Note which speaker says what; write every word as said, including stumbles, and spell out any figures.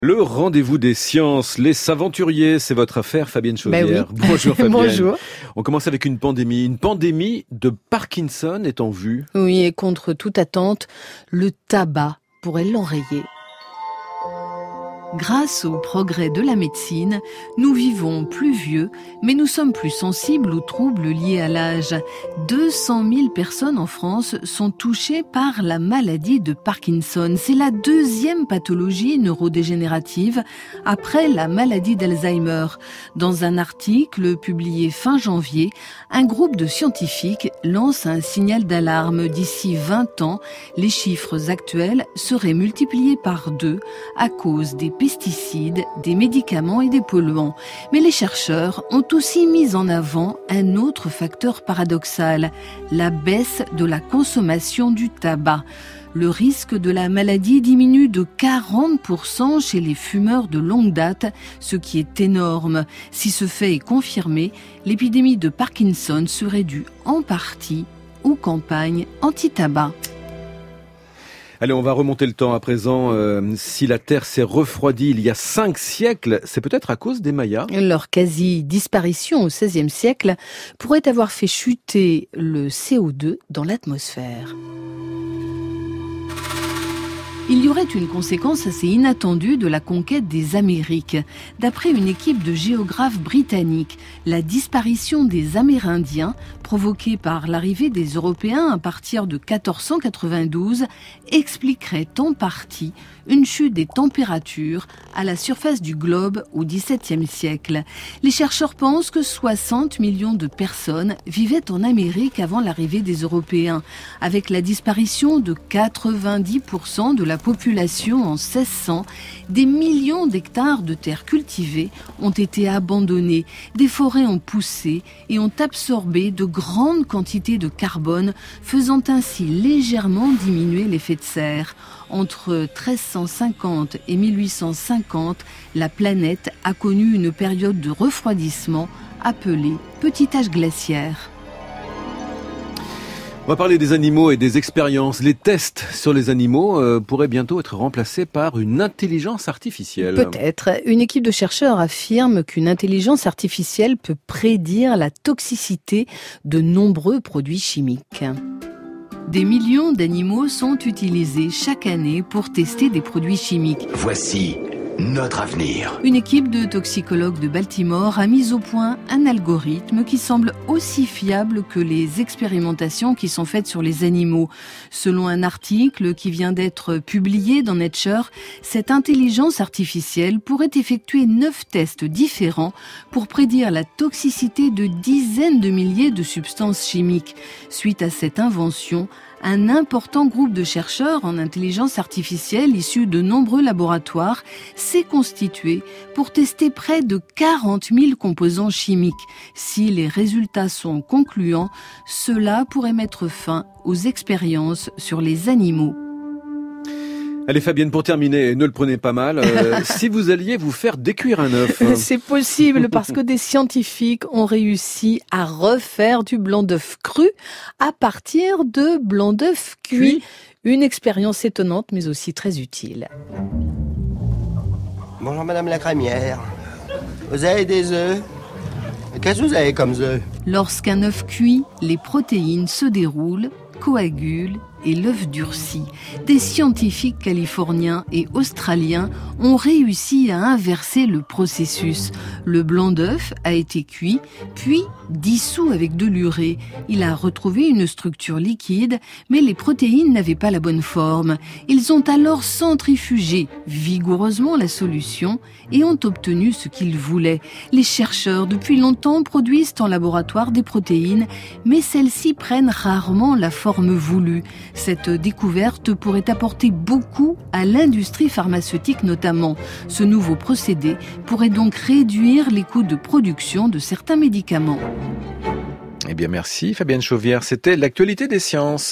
Speaker 1: Le rendez-vous des sciences, les saventuriers, c'est votre affaire, Fabienne Chauvière.
Speaker 2: Ben oui.
Speaker 1: Bonjour Fabienne.
Speaker 2: Bonjour.
Speaker 1: On commence avec une pandémie. Une pandémie de Parkinson est en vue.
Speaker 2: Oui, et contre toute attente, le tabac pourrait l'enrayer. Grâce au progrès de la médecine, nous vivons plus vieux, mais nous sommes plus sensibles aux troubles liés à l'âge. deux cent mille personnes en France sont touchées par la maladie de Parkinson. C'est la deuxième pathologie neurodégénérative après la maladie d'Alzheimer. Dans un article publié fin janvier, un groupe de scientifiques lance un signal d'alarme. D'ici vingt ans, les chiffres actuels seraient multipliés par deux à cause des pesticides, des médicaments et des polluants. Mais les chercheurs ont aussi mis en avant un autre facteur paradoxal, la baisse de la consommation du tabac. Le risque de la maladie diminue de quarante pour cent chez les fumeurs de longue date, ce qui est énorme. Si ce fait est confirmé, l'épidémie de Parkinson serait due en partie aux campagnes anti-tabac.
Speaker 1: Allez, on va remonter le temps à présent. Euh, si la Terre s'est refroidie il y a cinq siècles, c'est peut-être à cause des Mayas.
Speaker 2: Leur quasi-disparition au seizième siècle pourrait avoir fait chuter le C O deux dans l'atmosphère. Il y aurait une conséquence assez inattendue de la conquête des Amériques. D'après une équipe de géographes britanniques, la disparition des Amérindiens, provoquée par l'arrivée des Européens à partir de quatorze cent quatre-vingt-douze, expliquerait en partie une chute des températures à la surface du globe au dix-septième siècle. Les chercheurs pensent que soixante millions de personnes vivaient en Amérique avant l'arrivée des Européens. Avec la disparition de quatre-vingt-dix pour cent de la population en seize cents, des millions d'hectares de terres cultivées ont été abandonnés, des forêts ont poussé et ont absorbé de grandes quantités de carbone, faisant ainsi légèrement diminuer l'effet de serre. Entre treize cent cinquante et mille huit cent cinquante, la planète a connu une période de refroidissement appelée petit âge glaciaire.
Speaker 1: On va parler des animaux et des expériences. Les tests sur les animaux euh, pourraient bientôt être remplacés par une intelligence artificielle.
Speaker 2: Peut-être. Une équipe de chercheurs affirme qu'une intelligence artificielle peut prédire la toxicité de nombreux produits chimiques. Des millions d'animaux sont utilisés chaque année pour tester des produits chimiques.
Speaker 3: Voici notre avenir.
Speaker 2: Une équipe de toxicologues de Baltimore a mis au point un algorithme qui semble aussi fiable que les expérimentations qui sont faites sur les animaux. Selon un article qui vient d'être publié dans Nature, cette intelligence artificielle pourrait effectuer neuf tests différents pour prédire la toxicité de dizaines de milliers de substances chimiques. Suite à cette invention, un important groupe de chercheurs en intelligence artificielle issus de nombreux laboratoires s'est constitué pour tester près de quarante mille composants chimiques. Si les résultats sont concluants, cela pourrait mettre fin aux expériences sur les animaux.
Speaker 1: Allez Fabienne, pour terminer, ne le prenez pas mal, euh, si vous alliez vous faire décuire un œuf.
Speaker 2: C'est possible parce que des scientifiques ont réussi à refaire du blanc d'œuf cru à partir de blanc d'œuf cuit. Une expérience étonnante mais aussi très utile.
Speaker 4: Bonjour madame la crémière. Vous avez des œufs? Qu'est-ce que vous avez comme œufs?
Speaker 2: Lorsqu'un œuf cuit, les protéines se déroulent, coagulent et l'œuf durcit. Des scientifiques californiens et australiens ont réussi à inverser le processus. Le blanc d'œuf a été cuit, puis dissous avec de l'urée. Il a retrouvé une structure liquide, mais les protéines n'avaient pas la bonne forme. Ils ont alors centrifugé vigoureusement la solution et ont obtenu ce qu'ils voulaient. Les chercheurs, depuis longtemps, produisent en laboratoire des protéines, mais celles-ci prennent rarement la forme voulue. Cette découverte pourrait apporter beaucoup à l'industrie pharmaceutique notamment. Ce nouveau procédé pourrait donc réduire les coûts de production de certains médicaments.
Speaker 1: Eh bien merci Fabienne Chauvière, c'était l'actualité des sciences.